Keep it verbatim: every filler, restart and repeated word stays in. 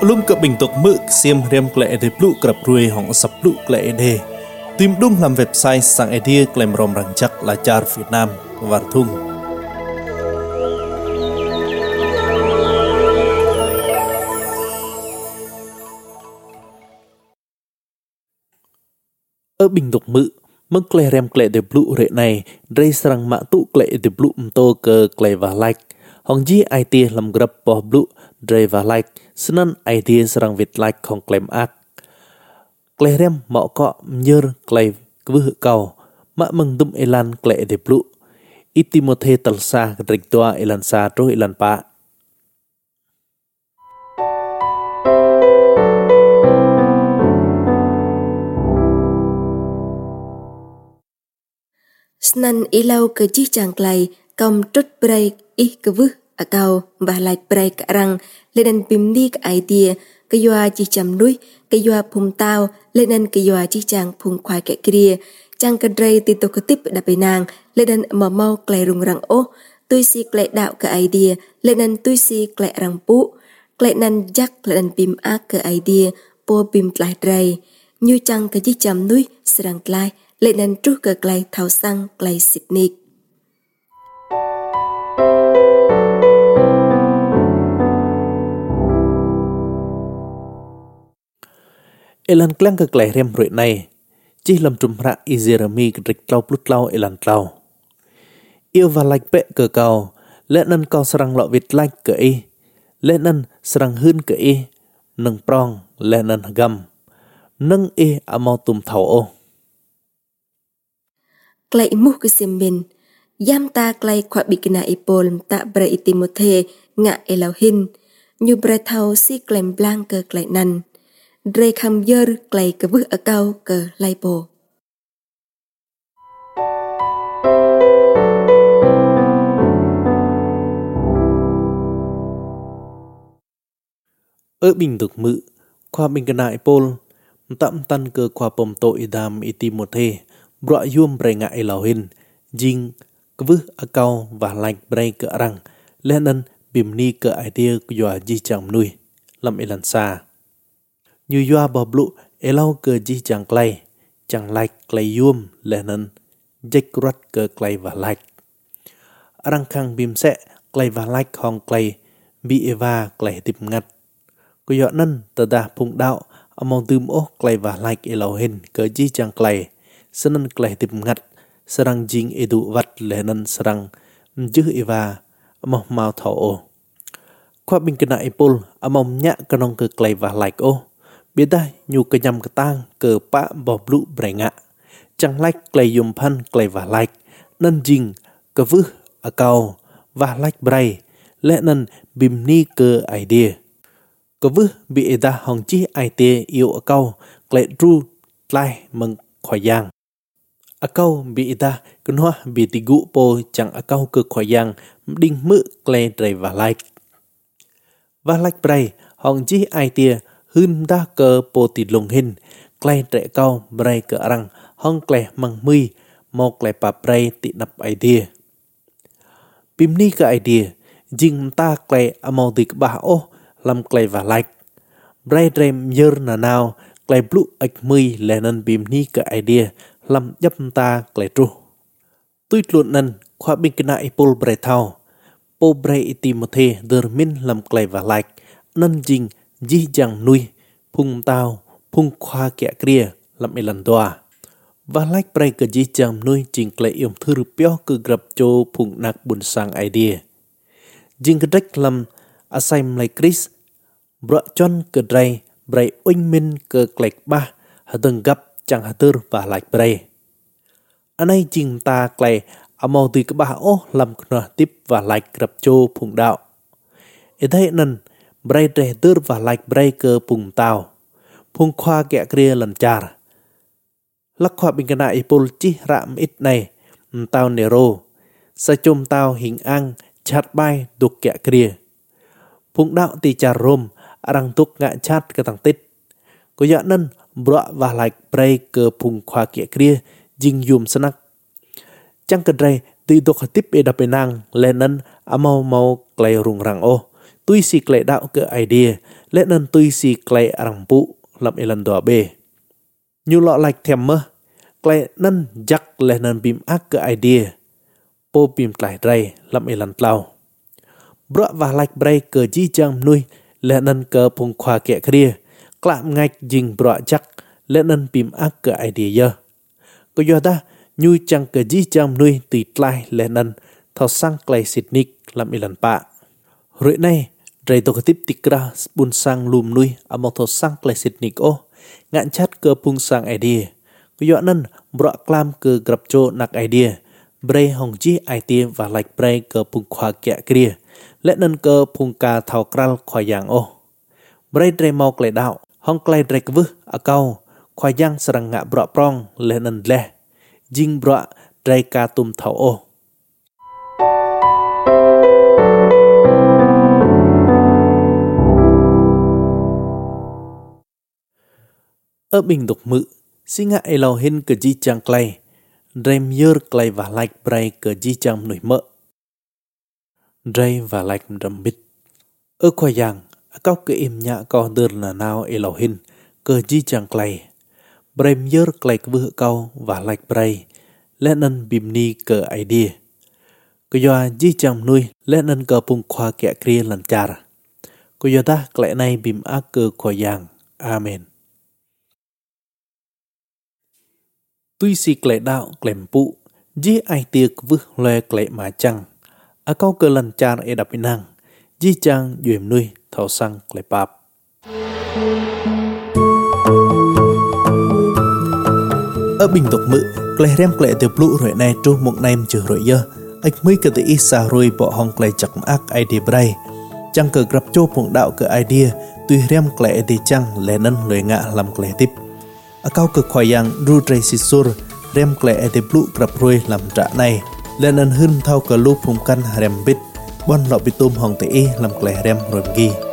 Lung cập bình tục mực xiêm riêng lệ để lũ cập ruồi hỏng sập lũ lệ đề tìm đúng làm website sang idea claim rom rằng chắc là char Việt Nam và thung ở bình tục mực mức lệ riêng lệ để lũ rệ này rây sang mã tụ lệ để lũ tô cơ lệ và like hong ji idea làm grab bỏ lũ rây và like senen idea serang Việt like không claim ác claim rem mọ cọ nhớ claim cứ cầu mã mừng đum elan claim để blue itimothe talsa rịch toa elan sa trôi elan pa senen ilau ke chi chang clay kom trut break ih ke vư ở cầu và lại break răng lên pim đi cái idea cái doa chỉ chấm đuôi cái doa phum tao lên cái doa chỉ chàng phum khoai cái kia chàng cái dây thì tôi cứ tiếp đạp bên nàng lên mở mau cái rung răng ô tôi si cái đạo cái idea lên tôi si cái răng pu cái nan jack lên pim ác cái idea po pim lại dây như chàng cái chỉ chấm đuôi serang lại lên trước cái cái tháo sang cái Sydney Elan klang ke klai rem roi này chỉ làm trùm ra Izerami rịch lau plut lau elan lau yêu và like bệ cờ cầu lẽ nân cao sarang lọ Việt like cờ y lẽ nân sarang hơn cờ y nâng prong lẽ nân gầm nâng y amau tum thầu ô klai mu ke simbin yam ta klai khwa bikina ipol ta bre itimothe nga elohin như bre thau si klem blanc ke klai nan Dre kham dơ clay cái vứt ở cao cờ lai bồ. Ở bình thực mự, khoa bình cái nại pol, tạm tan cơ khoa bom tội đàm iti một thê, bọa yuam bre ngại lào hình, jing, cái vứt ở cao và lạch bre cỡ răng, lên ân bìm ni cỡ idea của dọa di chẳng nuôi, làm elan xa. Như doa bò blue elau cơ ji chẳng clay chẳng like clay yum lenen jack rot cơ clay và like arang khang bim sẽ clay và like hong clay bị eva clay tip ngặt cô dọ nân tờ đà phụng đạo among tùm ô clay và like elau hình cơ ji chẳng clay senen clay tip ngặt sarang jing edu vat lenen sarang mju eva among mau thọ ô khoa bình kena ipol among nhạ kanong cơ clay và like ô beda nyu ke nyam ke tang ke pa bo blu brenga chẳng like clay yum phan clay và like nan jing ke vư a cao và like bray lẽ nan bim ni ke idea ke vư bị eda hong chi idea yêu a cao clay tru lai meng khoai yang a cao bị eda kun hoa bị tigu po chẳng a cao ke khoai yang đinh mự clay dray và like và like bray hong chi idea hưn đa cơ po tịt lồng hình clay trẻ cao bray cỡ răng hong clay măng mui một clay pa bray tị nắp idea pim ni cái idea jing ta clay amau tị ba ô làm clay và like bray rem yer na nào clay blue ạch mui lenan pim ni cái idea làm dấp ta clay tru tui luận năn khoa bên cái nại pol bray thao po bray itimothe dermin làm clay và like năn jing ji chẳng nuôi phung tao phung khoa kẹt kia làm một lần doa và like bray cái ji chẳng nuôi chính lại yểm thư rupio cứ gặp cho phung nạc buồn sang idea jing cái đách làm assign lại Chris bro chon cái dray bray oanh min cái lệch ba hà từng gặp chẳng hà tư và like bray anh ấy chính ta lại amau từ cái ba ô làm nọ tiếp và like gặp cho phung đạo ở đây nên bray trẻ tư và like bray cơ phung tao phung khoa kẹt kia lần char lắc khoa bình cái nại pol chi rạm ít này tao nero sa chôm tao hình ăn chát bay đục kẹt kia phung đạo tì char rom arang tuk ngạ chát cái thằng tít có dạ nân bro và like bray cơ phung khoa kẹt kia jing yum sanak chẳng cần ray tì đục tiếp e đập nang lên nân amau mau clay rung rang ô Tuy si klei đạo ke idea le nan tuy si klei arang pu lam elan do be. Nyu lo like them mơ klei nan jak le nan bim ak ke idea. Po bim klei drai lam elan tlau. Bro và like bray ke ji chang nuôi le nan ke pung khoa ke kria. Klạm ngạch dinh bro chắc le nan bim ak ke idea ye. Ko yo da nyu chang ke ji chang nuôi tì tlai le nan thao sang klei sitnik lam elan pa. Rồi này Dray to ketip tikra pun sang lum nuôi amok thao sang klei sitnik o. Ngạn chat ke pung sang idea. Ko yo nan bro klam ke grab cho nak idea. Bray hong ji idea và like bray ke pung khoa ke kria. Lẽ nên cơ phung ca thao kral khoa yang ô. Bray dray mau klei đạo, hong klei dray kvu a kau, khoa yang serang ngạ bro prong lẽ nên leh. Jing bro dray ca tum thao ô. Ở bình độc mự, si ngạ elo hin ke ji chang klei. Dray myer klei và like bray ke ji chang nui mơ. Dray và like đầm bít. Ở khoa yang, cao ke im nhạ cao đơn là nào Elohim, cơ ji chang klei. Bray myer klei kvu cao và like bray, lẽ nên bim ni cơ idea. Cơ doa ji chang nuôi, lẽ nên cơ pung khoa kẹ kria lần char. Cơ doa ta klei này bim ác cơ khoa yang. Amen. Tuy si klei đạo klem pu, ji ai tia kvu loe klei mà chăng. A kau ke lan char e dap inang, ji chang yuem nuôi thao sang klei pap. Ở bình tộc mự, klei rem klei tiêu plu rồi này tru một naim chữ rồi dơ. Ách mới ke te isa rồi bỏ hong klei chak mak idea bray. Chang ke grab cho phụng đạo ke idea, tuy rem klei te chang le nan loi ngạ làm klei tip. A kau ke khoa yang ru tray sisur, rem klei te plu grab rồi làm trả này. Lên ân hưng thao cờ lô phùng căn rem bít bon lọ bị tôm hồng tế làm klei rem rồi ghi.